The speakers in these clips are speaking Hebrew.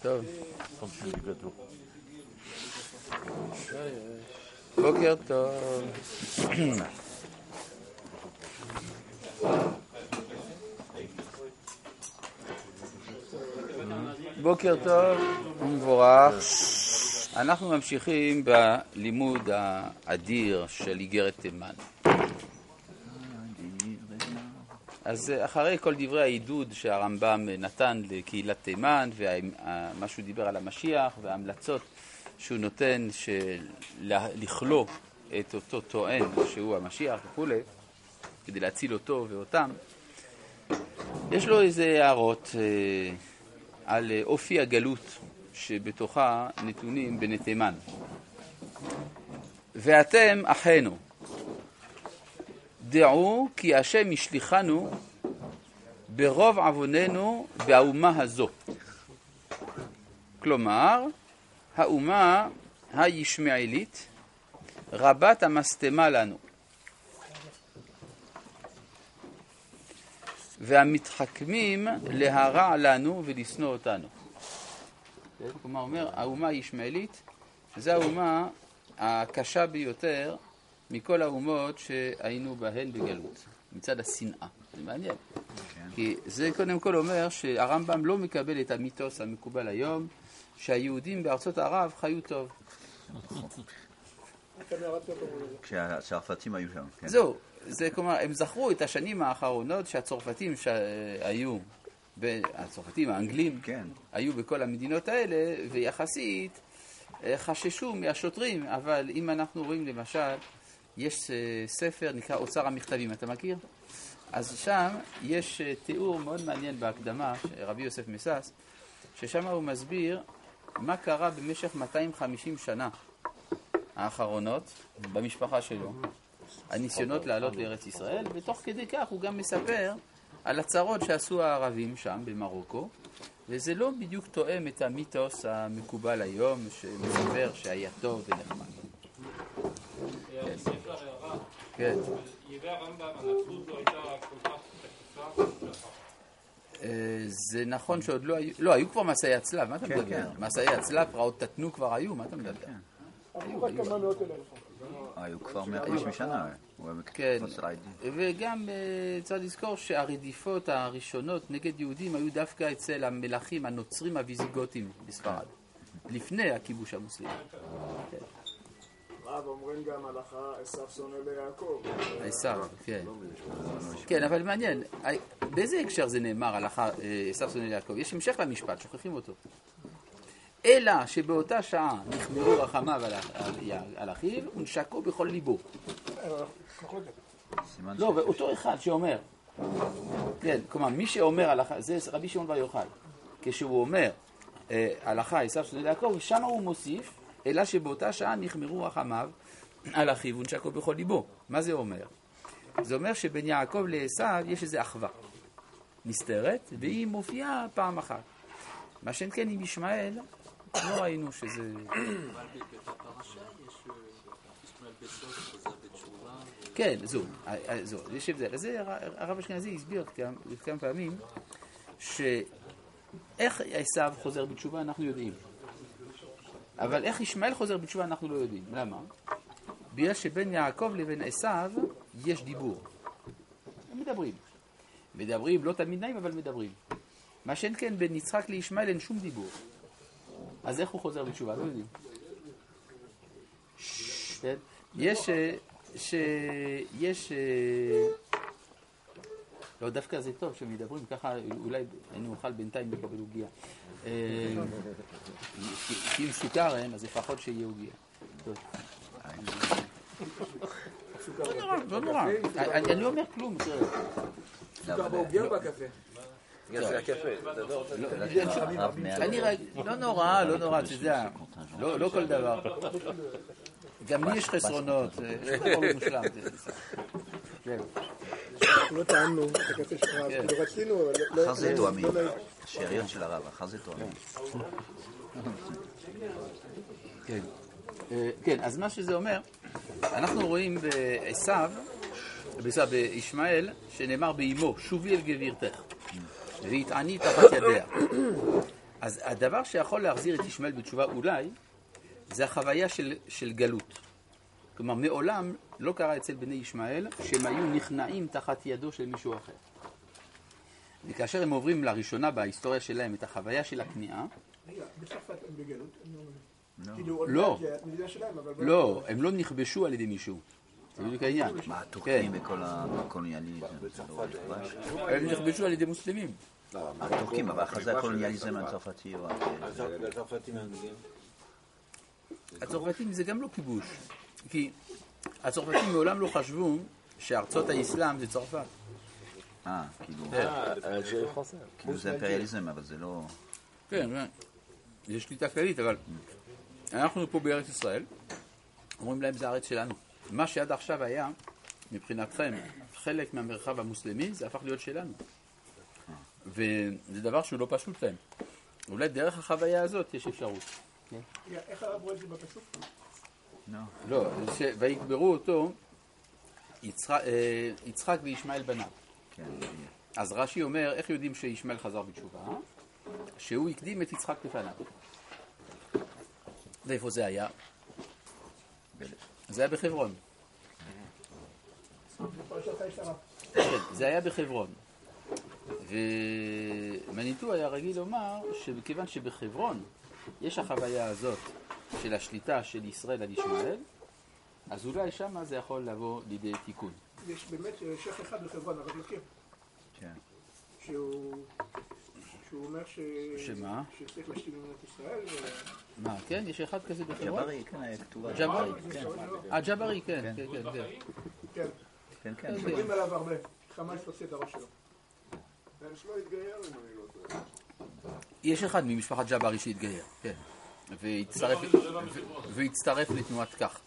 טוב. בוקר טוב. בוקר טוב ומבורך. אנחנו ממשיכים בלימוד האדיר של איגרת תימן. אז אחרי כל דברי העידוד שהרמב"ם נתן לקהילת תימן ומה שהוא דיבר על המשיח וההמלצות שהוא נותן לכלוא את אותו טוען שהוא המשיח וכו' כדי להציל אותו ואותם, יש לו איזה הערות על אופי הגלות שבתוכה נתונים בני תימן. ואתם אחינו, דעו כי השם ישליחנו ברוב עווננו באומה הזו. כלומר, האומה הישמעאלית רבת המסתמה לנו, והמתחכמים להרע לנו ולשנוא אותנו. כלומר, אומר, האומה הישמעאלית זו האומה הקשה ביותר מכל האומות שהיינו בהן בגלות, מצד השנאה. זה מעניין. כי זה קודם כל אומר שהרמב"ם לא מקבל את המיתוס המקובל היום, שהיהודים בארצות ערב חיו טוב. כשהצרפתים היו שם. זהו, זה כלומר, הם זכרו את השנים האחרונות שהצרפתים שהיו, הצרפתים האנגלים, היו בכל המדינות האלה, ויחסית חששו מהשוטרים. אבל אם אנחנו רואים למשל, יש ספר נקרא אוצר המכתבים, אתה מכיר? אז שם יש תיאור מאוד מעניין בהקדמה, רבי יוסף מסס, ששם הוא מסביר מה קרה במשך 250 שנה האחרונות במשפחה שלו, הניסיונות לעלות לארץ ישראל, ותוך כדי כך הוא גם מספר על הצרות שעשו הערבים שם במרוקו, וזה לא בדיוק תואם את המיתוס המקובל היום שמספר שהיה טוב ונחמד. כן. זה נכון שעוד לא היו, לא, היו כבר מסעי הצלב, מה אתה מדבר? מסעי הצלב, פרעות תתנו כבר היו, מה אתה מדבר? היו כבר 150 שנה. כן, וגם צריך לזכור שהרדיפות הראשונות נגד יהודים היו דווקא אצל המלכים הנוצרים הוויזיגותים בספרד, לפני הכיבוש המוסלמי. אומרים גם הלכה, עשיו שונא ליעקב. עשיו, כן. כן, אבל מעניין, באיזה הקשר זה נאמר הלכה, עשיו שונא ליעקב? יש המשך למשפט, שוכחים אותו. אלא שבאותה שעה נחמרו רחמיו על אחיו ונשקו בכל ליבו. לא, ואותו אחד שאומר, כן, כלומר, מי שאומר הלכה, זה רבי שמעון בר יוחאי, כשהוא אומר הלכה, עשיו שונא ליעקב, שם הוא מוסיף, אלא שבאותה שעה נחמרו רחמיו על אחיו ונשקו בכל ליבו. מה זה אומר? זה אומר שבין יעקב לעשיו יש איזו אחווה נסתרת, והיא מופיעה פעם אחת. מה שאין כן עם ישמעאל, לא ראינו שזה... כן, זו, יש הבדל. אז הרב אשכנזי הסביר כמה פעמים שאיך עשיו חוזר בתשובה אנחנו יודעים. אבל איך ישמעאל חוזר בתשובה אנחנו לא יודעים. למה? בגלל שבין יעקב לבין עשיו יש דיבור. הם מדברים, לא תמיד נעים, אבל מדברים. מה שאין כן בין יצחק לישמעאל אין שום דיבור. אז איך הוא חוזר בתשובה? לא יודעים. יש לא, דווקא זה טוב שמדברים, ככה אולי אני אוכל בינתיים לקבל עוגיה. כי אם סוכר אין, אז לפחות שיהיה עוגיה. לא נורא. אני לא אומר כלום. סוכר בעוגיה או בקפה? זה הקפה. לא נורא, אתה יודע. לא כל דבר. גם לי יש חסרונות. יש לך כל מושלם. כן. לא טעמנו את הקפה שלך, כאילו רצינו... אחר זה תואמים, השאריות של הרב, אחר זה תואמים. כן, אז מה שזה אומר, אנחנו רואים בישמעאל, שנאמר באמו, שובי אל גבירתך, והתעני תחת ידיה. אז הדבר שיכול להחזיר את ישמעאל בתשובה אולי, זה החוויה של גלות. כלומר, מעולם לא קרה אצל בני ישמעאל שהם היו נכנעים תחת ידו של מישהו אחר. וכאשר הם עוברים לראשונה בהיסטוריה שלהם את החוויה של הכניעה, בצרפת הם בגלות? לא, לא, הם לא נכבשו על ידי מישהו. זה בדיוק העניין. מה, הטורקים וכל הקולוניאליזם? הם נכבשו על ידי מוסלמים. הטורקים, אבל אחרי זה הקולוניאליזם הצרפתי או... הצרפתים האנגלים? הצרפתים זה גם לא כיבוש. כי הצרפתים מעולם לא חשבו שארצות האסלאם זה צרפת. כאילו זה אימפריאליזם, אבל זה לא... כן, יש שליטה כללית, אבל אנחנו פה בארץ ישראל, אומרים להם זה הארץ שלנו. מה שעד עכשיו היה, מבחינתכם, חלק מהמרחב המוסלמי, זה הפך להיות שלנו. וזה דבר שהוא לא פשוט להם. אולי דרך החוויה הזאת יש אפשרות. איך הרב רואה את זה בפסוק? לא, ויקברו אותו יצחק וישמעאל בניו. אז רש"י אומר, איך יודעים שישמעאל חזר בתשובה? שהוא הקדים את יצחק לפניו. ואיפה זה היה? זה היה בחברון. זה היה בחברון. ומניטו היה רגיל לומר שכיוון שבחברון יש החוויה הזאת של השליטה של ישראל על ישמעאל, אז אולי שמה זה יכול לבוא לידי תיקון. יש באמת שייך אחד בחברון, אבל מכיר. כן. שהוא אומר שמה? שצריך להשתיל במדינת ישראל. מה, כן? יש אחד כזה בחברון? ג'ברי, כן, היה כתובה. ג'ברי, כן. ג'ברי, כן, כן, כן. כן. כן, כן. שומרים עליו הרבה. חמאס תוציא את הראש שלו. בן שלו התגייר, אם אני לא טועה. יש אחד ממשפחת ג'ברי שהתגייר, כן. והצטרף לתנועת כך.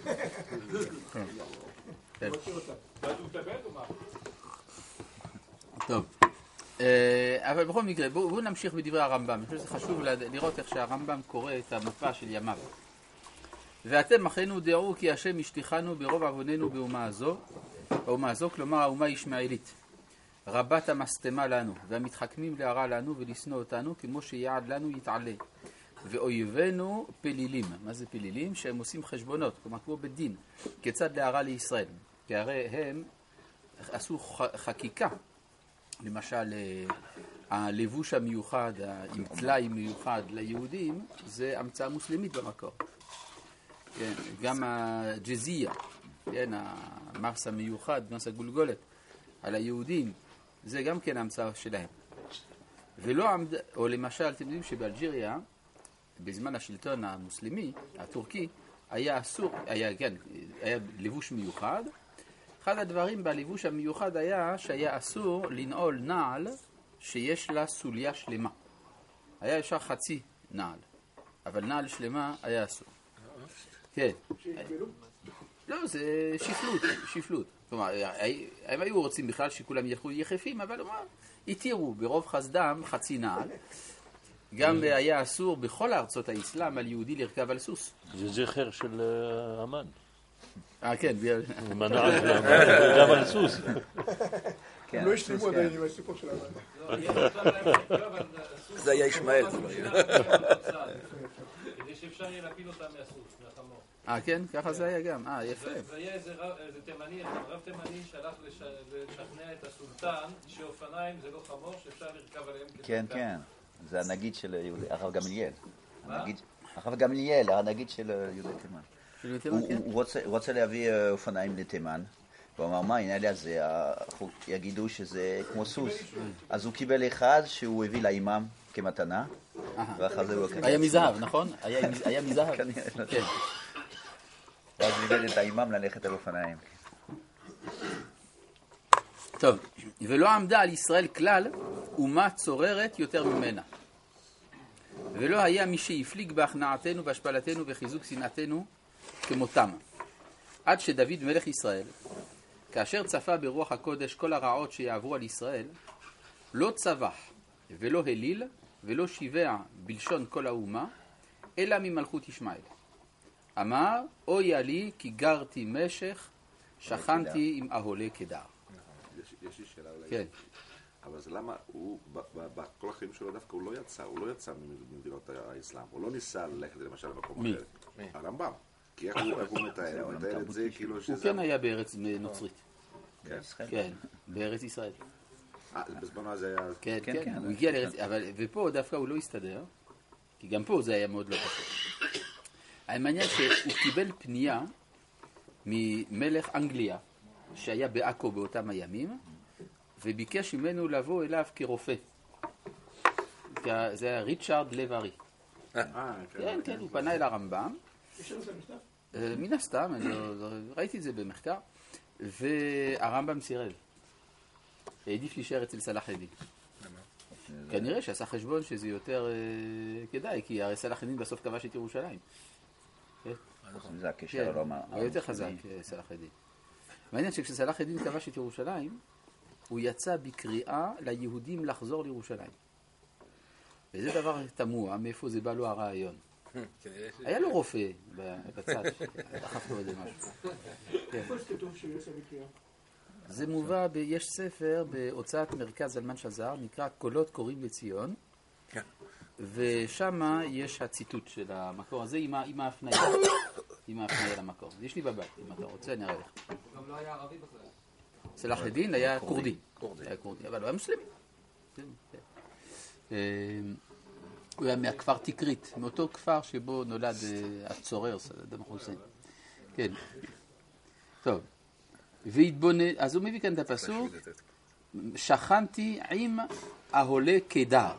כן. טוב. אבל בכל מקרה, בואו נמשיך בדברי הרמב"ם. אני חושב שזה חשוב לראות איך שהרמב"ם קורא את המפה של ימיו. ואתם אחינו דעו כי השם השליחנו ברוב עווננו באומה הזו, כלומר האומה הישמעאלית. רבת המשטמה לנו, והמתחכמים להרע לנו ולשנוא אותנו, כמו שיעד לנו יתעלה. ואויבינו פלילים. מה זה פלילים? שהם עושים חשבונות, כלומר כמו בדין, כיצד להרע לישראל. כי הרי הם עשו חקיקה, למשל הלבוש המיוחד, עם טלאי מיוחד ליהודים, זה המצאה מוסלמית במקור. כן, גם הג'זייה, כן, המס המיוחד, מס הגולגולת, על היהודים, זה גם כן המצאה שלהם. ולא עמד, או למשל, אתם יודעים שבאלג'יריה, בזמן השלטון המוסלמי, הטורקי, היה אסור, היה לבוש מיוחד. אחד הדברים בלבוש המיוחד היה שהיה אסור לנעול נעל שיש לה סוליה שלמה. היה אפשר חצי נעל, אבל נעל שלמה היה אסור. כן. לא, זה שפלות. כלומר, הם היו רוצים בכלל שכולם ילכו יחפים, אבל התירו ברוב חסדם חצי נעל. גם היה אסור בכל ארצות האסלאם על יהודי לרכב על סוס. זה זכר של אמן. כן. הוא מנע גם על סוס. הם לא השלימו עדיין עם הסיפור של אמן. זה היה ישמעאל. כדי שאפשר יהיה להפיל אותם מהסוס, מהחמור. כן? ככה זה היה גם. יפה. והיה איזה תימני, רב תימני שהלך לשכנע את הסולטן שאופניים זה לא חמור, שאפשר לרכב עליהם. כן, כן. זה הנגיד של הרב גמליאל. הרב גמליאל, הנגיד של יהודי תימן. הוא רוצה להביא אופניים לתימן. הוא אמר, מה, הנה לי זה, יגידו שזה כמו סוס. אז הוא קיבל אחד שהוא הביא לאימאם כמתנה. היה מזהב, נכון? היה מזהב. כן. ואז לימד את האימאם ללכת על אופניים. טוב, ולא עמדה על ישראל כלל אומה צוררת יותר ממנה. ולא היה מי שיפליג בהכנעתנו והשפלתנו וחיזוק שנאתנו כמותם. עד שדוד מלך ישראל, כאשר צפה ברוח הקודש כל הרעות שיעברו על ישראל, לא צבח ולא הליל ולא שיבע בלשון כל האומה, אלא ממלכות ישמעאל. אמר, אוי לי כי גרתי משך, שכנתי עם אהולי קדר. יש לי שאלה אולי. כן. אבל זה למה הוא, בכל החיים שלו דווקא הוא לא יצא ממדינות האסלאם, הוא לא ניסה ללכת למשל למקום אחר. הרמב"ם. כי איך הוא מתאר? הוא מתאר את זה כאילו שזה... הוא כן היה בארץ נוצרית. כן, בארץ ישראל. בזמנו הזה היה... כן, כן, הוא הגיע לארץ, ופה דווקא הוא לא הסתדר, כי גם פה זה היה מאוד לא פשוט. המעניין שהוא קיבל פנייה ממלך אנגליה, שהיה בעכו באותם הימים, וביקש ממנו לבוא אליו כרופא. זה היה ריצ'רד לב-ארי. כן, כן, הוא פנה אל הרמב"ם. יש לנו את המכתב? מן הסתם, ראיתי את זה במחקר, והרמב"ם סירב. העדיף להישאר אצל סלאח א-דין. כנראה שעשה חשבון שזה יותר כדאי, כי הרי סלאח א-דין בסוף כבש את ירושלים. זה הקשר הרומא. הוא יותר חזק, סלאח א-דין. מעניין שכשסלאח א-דין כבש את ירושלים, הוא יצא בקריאה ליהודים לחזור לירושלים. וזה דבר תמוה, מאיפה זה בא לו הרעיון. היה לו רופא בצד, דחף לו איזה משהו. איפה זה כתוב שהוא יוצא בקריאה? זה מובא, יש ספר בהוצאת מרכז זלמן שזר, נקרא קולות קוראים לציון, ושם יש הציטוט של המקור הזה עם ההפניה, למקור. יש לי בבית, אם אתה רוצה, אני אראה לך. הוא גם לא היה ערבי בכלל. סלאח א-דין היה קורדי, אבל הוא היה מוסלמי. הוא היה מהכפר תקרית, מאותו כפר שבו נולד הצורר, סדאם חוסיין. כן. טוב. אז הוא מביא כאן את הפסוק, שכנתי עם ההולה קדר,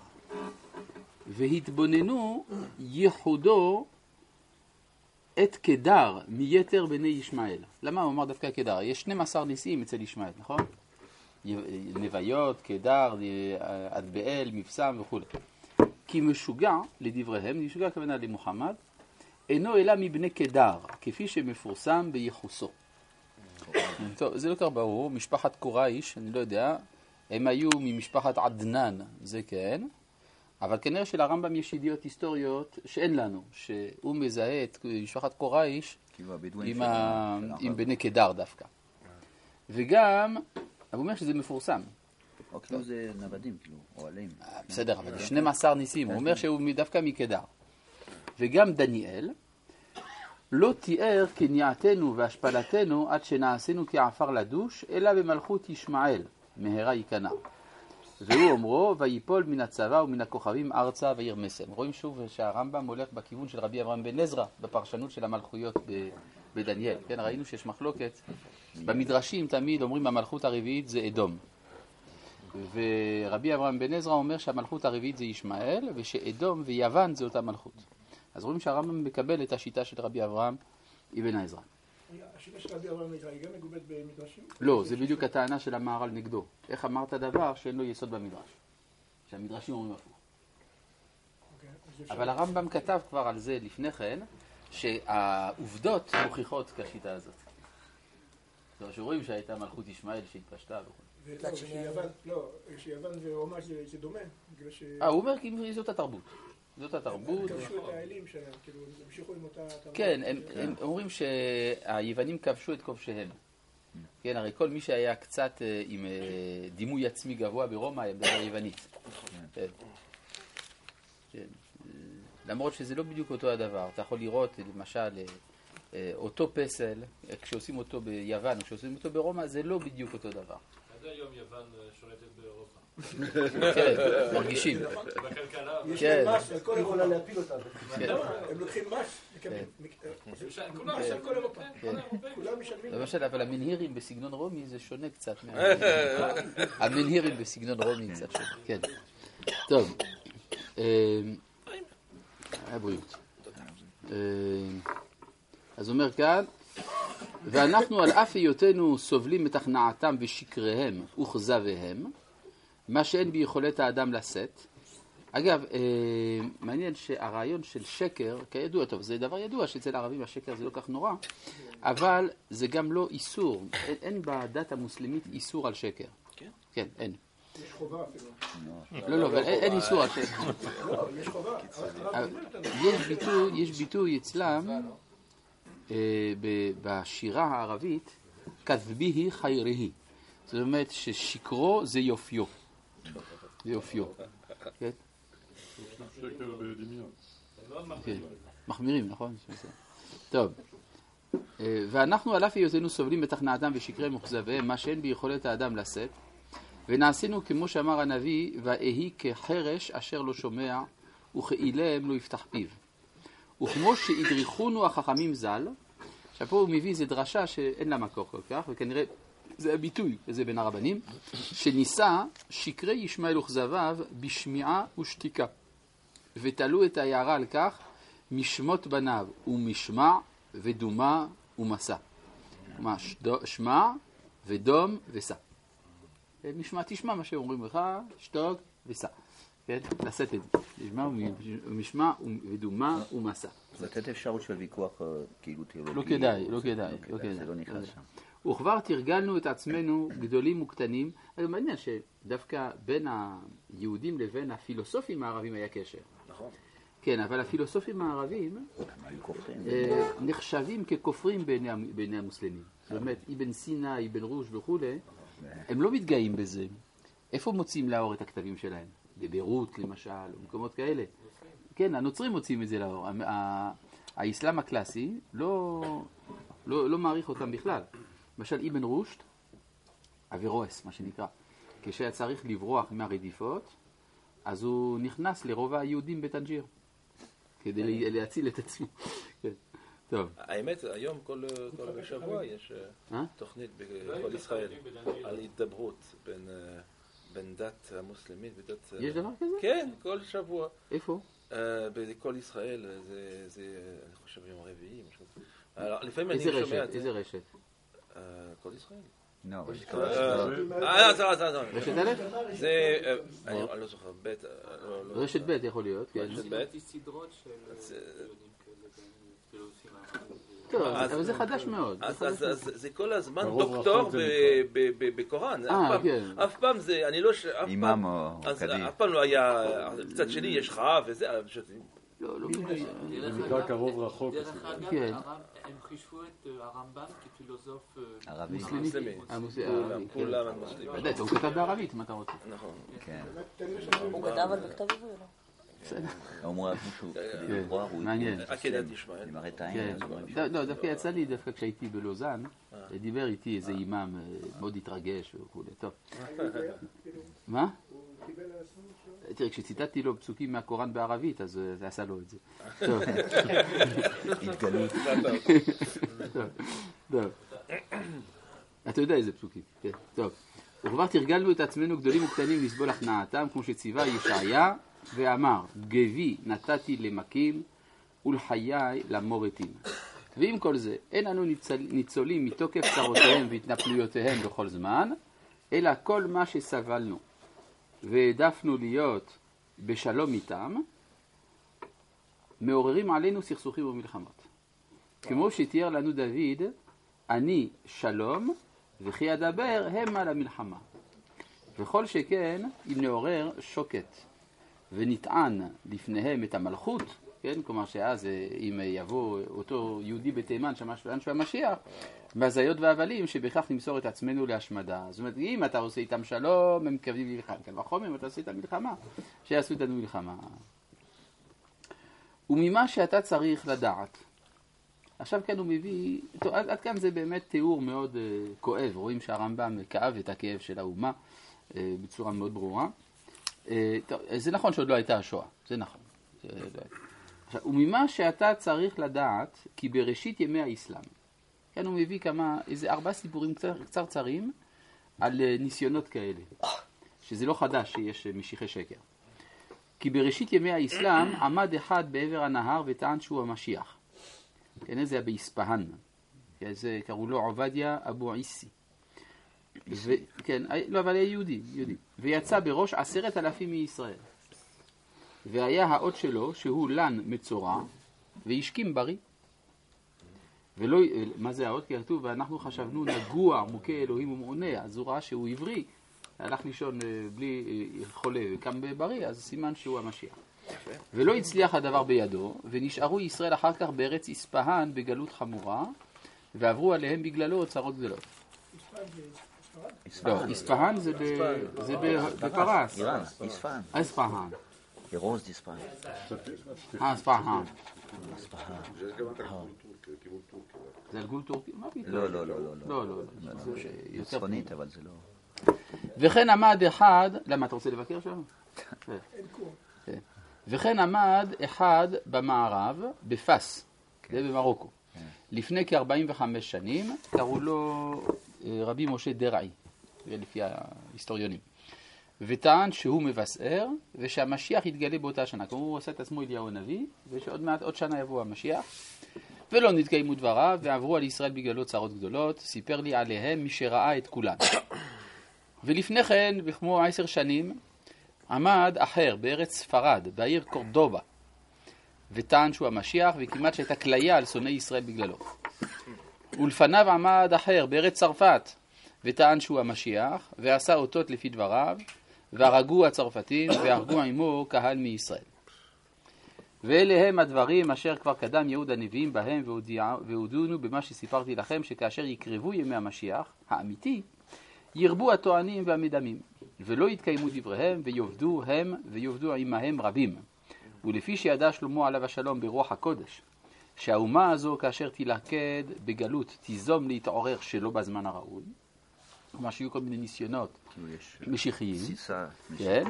והתבוננו ייחודו את קדר מיתר בני ישמעאל. למה הוא אמר דווקא קדר? יש 12 ניסים אצל ישמעאל, נכון? נוויות, קדר, אדבאל, מבשם וכו'. כי משוגע לדבריהם, משוגע הכוונה למוחמד, אינו אלא מבני קדר, כפי שמפורסם בייחוסו. טוב, זה לא כך ברור, משפחת קורייש, אני לא יודע, הם היו ממשפחת עדנן, זה כן, אבל כנראה שלרמב"ם יש ידיעות היסטוריות שאין לנו, שהוא מזהה את משפחת קורייש עם בני קדר דווקא. וגם, הוא אומר שזה מפורסם. או כאילו זה נוודים, כאילו, אוהלים. בסדר, אבל 12 ניסים, הוא אומר שהוא דווקא מקדר. וגם דניאל, לא תיאר כניעתנו והשפלתנו עד שנעשינו כעפר לדוש, אלא במלכות ישמעאל, מהרה יקנה. והוא אומרו, ויפול מן הצבא ומן הכוכבים ארצה וירמסם. רואים שוב שהרמב"ם הולך בכיוון של רבי אברהם בן עזרא, בפרשנות של המלכויות בדניאל. כן, ראינו שיש מחלוקת. במדרשים תמיד אומרים המלכות הרביעית זה אדום. ורבי אברהם בן עזרא אומר שהמלכות הרביעית זה ישמעאל, ושאדום ויוון זה אותה מלכות. אז רואים שהרמב"ם מקבל את השיטה של רבי אברהם אבן עזרא. השיטה של רבי אברהם היא גם מגובדת במדרשים? לא, זה בדיוק הטענה של המהר"ל נגדו. איך אמרת דבר שאין לו יסוד במדרש? שהמדרשים אומרים הפוך. אבל הרמב"ם כתב כבר על זה לפני כן, שהעובדות מוכיחות כשיטה הזאת. זאת אומרת שרואים שהייתה מלכות ישמעאל שהתפשטה וכו'. שיוון ורומא זה דומה? הוא אומר כי זאת התרבות. זאת התרבות. כבשו את האלים שלהם, כאילו, הם המשיכו עם אותה תרבות. כן, הם אומרים שהיוונים כבשו את כובשיהם. כן, הרי כל מי שהיה קצת עם דימוי עצמי גבוה ברומא היה דבר יוונית. למרות שזה לא בדיוק אותו הדבר. אתה יכול לראות, למשל, אותו פסל, כשעושים אותו ביוון או כשעושים אותו ברומא, זה לא בדיוק אותו דבר. עד היום יוון שולטת באירופה. כן, מרגישים. בכלכלה. יש להם מס, הכל יכולה להפיל אותם. הם לוקחים מס, כולם משלמים כל אירופה. כולם משלמים. למשל, אבל המנהירים בסגנון רומי זה שונה קצת. המנהירים בסגנון רומי קצת שונה, כן. טוב. הבריאות. אז אומר כאן, ואנחנו על אף היותנו סובלים את הכנעתם ושקריהם וכזביהם, מה שאין ביכולת האדם לשאת. אגב, מעניין שהרעיון של שקר, כידוע, טוב, זה דבר ידוע שאצל הערבים השקר זה לא כך נורא, אבל זה גם לא איסור. אין בדת המוסלמית איסור על שקר. כן, אין. יש חובה אפילו. לא, אבל אין איסור על שקר. לא, יש חובה. יש ביטוי אצלם, בשירה הערבית, כתביהי חייריהי. זאת אומרת ששקרו זה יופיו. זה אופיו. כן? מחמירים, נכון? טוב. ואנחנו על אף היותנו סובלים בתכנעתם ושקרי מוכזביהם, מה שאין ביכולת האדם לשאת, ונעשינו כמו שאמר הנביא, ואהי כחרש אשר לא שומע, וכאילם לא יפתח פיו. וכמו שהדריכונו החכמים ז"ל, עכשיו פה הוא מביא איזו דרשה שאין לה מקור כל כך, וכנראה זה הביטוי, וזה בין הרבנים, שניסה שקרי ישמעאל וכזביו בשמיעה ושתיקה, ותלו את ההערה על כך משמות בניו, ומשמע ודומה ומסע. שמע ודום וסע. משמע, תשמע מה שאומרים לך, שתוק וסע. כן? לשאת את זה. משמע ודומה ומסע. לתת אפשרות של ויכוח כאילו תיאולוגי. לא כדאי. זה לא נכנס שם. וכבר תרגלנו את עצמנו גדולים וקטנים. אז מעניין שדווקא בין היהודים לבין הפילוסופים הערבים היה קשר. נכון. כן, אבל הפילוסופים הערבים נחשבים ככופרים בעיני המוסלמים. זאת אומרת, אבן סינה, אבן רוש וכו', הם לא מתגאים בזה. איפה מוצאים לאור את הכתבים שלהם? בביירות למשל, או מקומות כאלה. כן, הנוצרים מוצאים את זה לאור. האסלאם הקלאסי לא מעריך אותם בכלל. למשל, אבן רושט, אברואס, מה שנקרא, כשהיה צריך לברוח מהרדיפות, אז הוא נכנס לרובע היהודים בטנג'יר, כדי להציל את עצמו. טוב. האמת, היום כל שבוע יש תוכנית בכל ישראל על התדברות בין דת המוסלמית ודת... יש דבר כזה? כן, כל שבוע. איפה? בכל ישראל, זה, אני חושב, יום רביעי. לפעמים אני שומע את זה. איזה רשת? כל ישראל. רשת א'? זה, אני לא זוכר, בית... רשת ב' יכול להיות. רשת ב'? טוב, אבל זה חדש מאוד. אז זה כל הזמן דוקטור בקוראן. אף פעם זה, אני לא... אימאם או קדיש. אף פעם לא היה, קצת שלי יש חרב וזה, לא זה נקרא קרוב רחוק. דרך אגב, הם חישבו את הרמב"ם כפילוסוף מוסלמי. כולם המוסלמים. הוא כתב בערבית, מה אתה רוצה? נכון. הוא כתב על בכתב עברי, לא? אומרים משהו, מעניין. עקדת ישמעאל. לא, דווקא יצא לי, דווקא כשהייתי בלוזן, דיבר איתי איזה אימאם, מאוד התרגש וכו'. טוב. מה? תראה, כשציטטתי לו פסוקים מהקוראן בערבית, אז זה עשה לו את זה. טוב. התגלות. טוב. אתה יודע איזה פסוקים. טוב. וכבר תרגלנו את עצמנו גדולים וקטנים לסבול הכנעתם, כמו שציווה ישעיה, ואמר, גבי נתתי למכים ולחיי למורתים. ועם כל זה, אין אנו ניצולים מתוקף צרותיהם והתנפלויותיהם בכל זמן, אלא כל מה שסבלנו והעדפנו להיות בשלום איתם, מעוררים עלינו סכסוכים ומלחמות. כמו שתיאר לנו דוד, אני שלום וכי אדבר המה למלחמה. וכל שכן, אם נעורר שוקת ונטען לפניהם את המלכות, כן? כלומר שאז אם יבוא אותו יהודי בתימן שמשהו המשיח, בהזיות והבלים שבכך נמסור את עצמנו להשמדה. זאת אומרת, אם אתה עושה איתם שלום, הם מתכוונים ללחם. כן, וחומר, אם אתה עושה איתם מלחמה, שיעשו איתנו מלחמה. וממה שאתה צריך לדעת. עכשיו כאן הוא מביא, טוב, עד כאן זה באמת תיאור מאוד כואב. רואים שהרמב"ם כאב את הכאב של האומה בצורה מאוד ברורה. טוב, זה נכון שעוד לא הייתה השואה, זה נכון. עכשיו, וממה שאתה צריך לדעת, כי בראשית ימי האסלאם, כאן הוא מביא איזה 4 סיפורים קצרצרים על ניסיונות כאלה, שזה לא חדש שיש משיחי שקר. כי בראשית ימי האסלאם עמד אחד בעבר הנהר וטען שהוא המשיח. כן, זה היה באספהאן. זה קראו לו עובדיה אבו עיסי. כן, לא, אבל היה יהודי. ויצא בראש 10,000 מישראל. והיה האות שלו שהוא לן מצורע והשכים בריא. ולא, מה זה האות? כי כתוב, ואנחנו חשבנו נגוע מוכה אלוהים ומעונה, אז הוא ראה שהוא עברי, הלך לישון בלי חולה וקם בריא, אז סימן שהוא המשיח. ולא הצליח הדבר בידו, ונשארו ישראל אחר כך בארץ אספהאן בגלות חמורה, ועברו עליהם בגללו צרות גדולות. לא, איספהאן זה בפרס. איראן, איספהאן. איספהאן. אירוז דיספהאן. איספהאן. כיוון טורקיה. זה על גבול טורקי? מה פתאום? לא. לא. זה צפונית, אבל זה לא... וכן עמד אחד... למה, אתה רוצה לבקר שם? וכן עמד אחד במערב, בפס, זה במרוקו. לפני כ-45 שנים, קראו לו רבי משה דרעי, לפי ההיסטוריונים. וטען שהוא מבשר, ושהמשיח יתגלה באותה שנה. כלומר, הוא עושה את עצמו אליהו הנביא, ושעוד מעט, עוד שנה יבוא המשיח. ולא נתקיימו דבריו, ועברו על ישראל בגללו צרות גדולות. סיפר לי עליהם מי שראה את כולן. ולפני כן, וכמו 10 שנים, עמד אחר בארץ ספרד, בעיר קורדובה, וטען שהוא המשיח, וכמעט שהייתה כליה על שונאי ישראל בגללו. ולפניו עמד אחר בארץ צרפת, וטען שהוא המשיח, ועשה אותות לפי דבריו, והרגו הצרפתים, והרגו עמו קהל מישראל. ואלה הם הדברים אשר כבר קדם יהוד הנביאים בהם, והודונו במה שסיפרתי לכם, שכאשר יקרבו ימי המשיח, האמיתי, ירבו הטוענים והמדמים, ולא יתקיימו דבריהם, ויובדו הם, ויובדו עמהם רבים. ולפי שידע שלמה עליו השלום ברוח הקודש, שהאומה הזו כאשר תילכד בגלות תיזום להתעורר שלא בזמן הראוי, כלומר שיהיו כל מיני ניסיונות משיחיים, כן?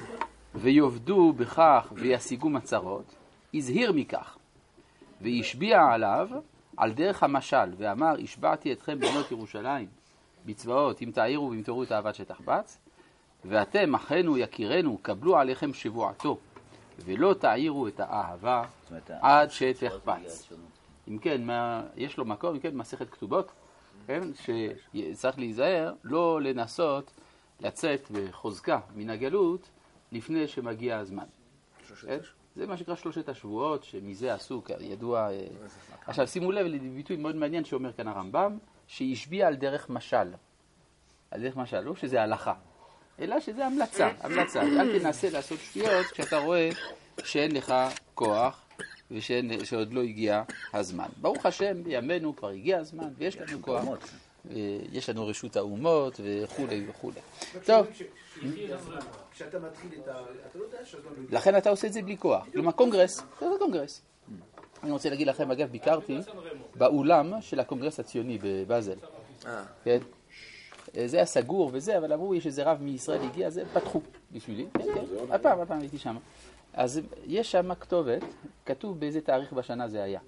ויובדו בכך וישיגו מצרות, הזהיר מכך, וישביע עליו על דרך המשל, ואמר, השבעתי אתכם בנות ירושלים, בצבאות, אם תעירו ואם תראו את האהבת שתחפץ, ואתם, אחינו יקירנו, קבלו עליכם שבועתו, ולא תעירו את האהבה עד שתחפץ. אם כן, יש לו מקום, אם כן, מסכת כתובות, כן, שצריך להיזהר, לא לנסות לצאת בחוזקה מן הגלות לפני שמגיע הזמן. זה מה שקרה 3 השבועות, שמזה עשו, ידוע. עכשיו, שימו לב לביטוי מאוד מעניין שאומר כאן הרמב"ם, שישביע על דרך משל. על דרך משל, לא שזה הלכה, אלא שזה המלצה. אל תנסה לעשות שטויות כשאתה רואה שאין לך כוח ושעוד לא הגיע הזמן. ברוך השם, בימינו כבר הגיע הזמן ויש לנו כוח. יש לנו רשות האומות וכו' וכו'. טוב. כשאתה מתחיל את ה... אתה לא יודע שאתה לא... לכן אתה עושה את זה בלי כוח. כלומר, קונגרס. זה קונגרס. אני רוצה להגיד לכם, אגב, ביקרתי באולם של הקונגרס הציוני בבאזל. כן? זה היה סגור וזה, אבל אמרו, יש איזה רב מישראל הגיע, זה פתחו בשבילי. כן, כן. הפעם הייתי שם. אז יש שם כתובת, כתוב באיזה תאריך בשנה זה היה.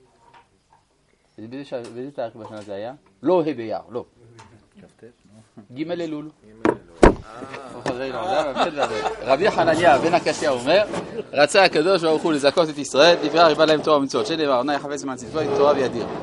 באיזה תאריך בשנה זה היה? לא ה' באייר, לא. ג' אלול. רבי חנניה בן הקשיא אומר, רצה הקדוש ברוך הוא לזכות את ישראל, דברי הרבה להם תורה ומצוות, שנאמר, נא יחפש למען צדקו, תורה וידיר.